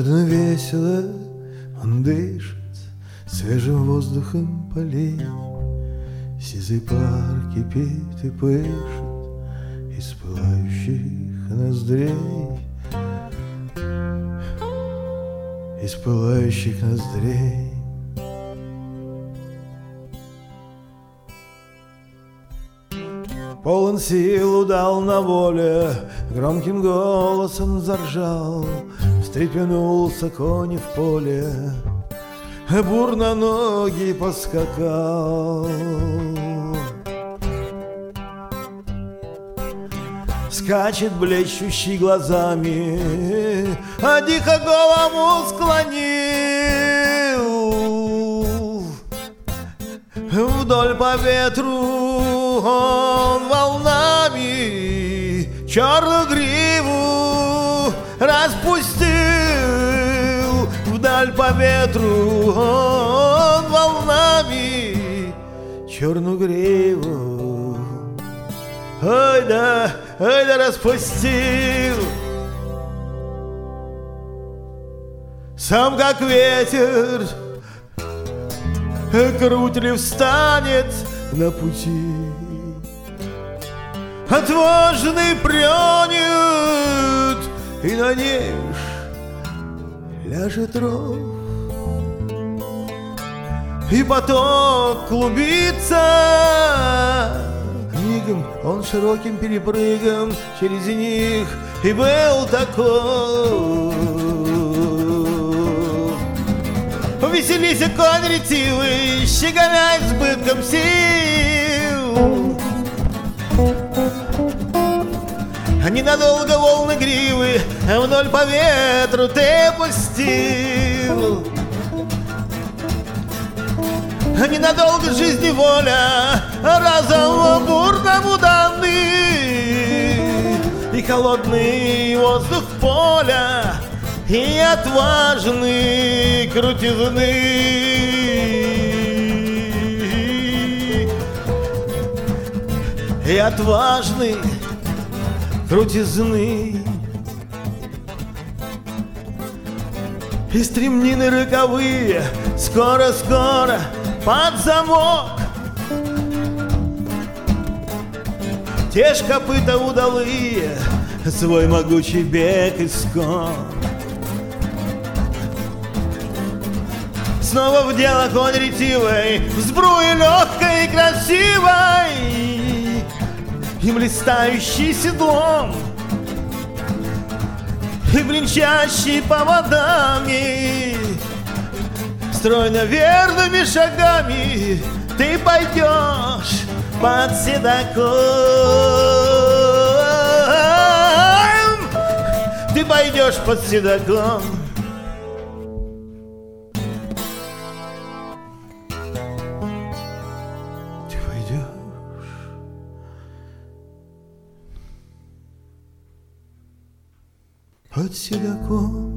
Холодно, весело он дышит свежим воздухом полей. Сизый пар кипит и пышет из пылающих ноздрей, из пылающих ноздрей. Полон сил удал на воле, громким голосом заржал, встрепенулся конь в поле, бурно ноги поскакал. Скачет блещущий глазами, а дико голову склонил. Вдоль по ветру он волнами черную гриву распустил. Вдаль по ветру он волнами черную гриву, ой да распустил. Сам как ветер, круть ли встанет на пути, отважный прянет и на неж ляжет ров. И поток клубится, мигом он широким перепрыгом через них и был таков. Веселись, конь ретивый, щеголяй с избытком сил. Ненадолго волны гривы вдоль по ветру ты пустил. Ненадолго жизни воля разом бурному даны, и холодный воздух поля, и отважный крутизны, и отважный крутизны. И стремнины роковые скоро-скоро под замок. Те ж копыта удалые свой могучий бег и скок. Снова в дело конь ретивый, в сбруе легкой и красивой, и блистающий седлом, и бренчащий поводами, стройно верными шагами ты пойдешь под седаком. Ты пойдешь под седаком. Ты пойдешь под седаком.